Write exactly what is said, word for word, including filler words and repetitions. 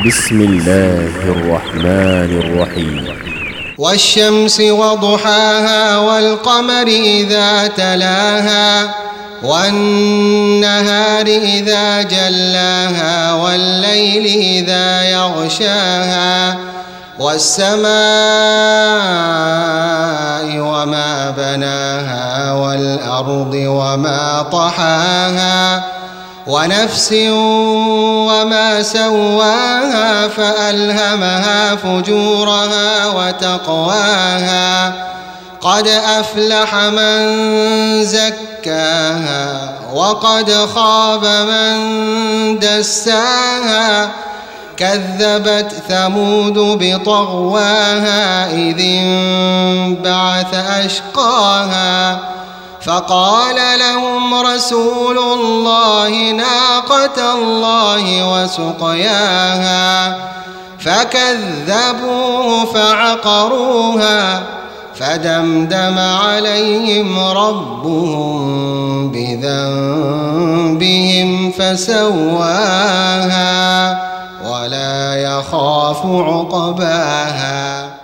بسم الله الرحمن الرحيم. والشمس وضحاها والقمر إذا تلاها والنهار إذا جلاها والليل إذا يغشاها والسماء وما بناها والأرض وما طحاها ونفس وما سواها فألهمها فجورها وتقواها قد أفلح من زكاها وقد خاب من دساها كذبت ثمود بطغواها إذ انبعث أشقاها فقال لهم رسول الله ناقة الله وسقياها فكذبوه فعقروها فدمدم عليهم ربهم بذنبهم فسواها ولا يخاف عقباها.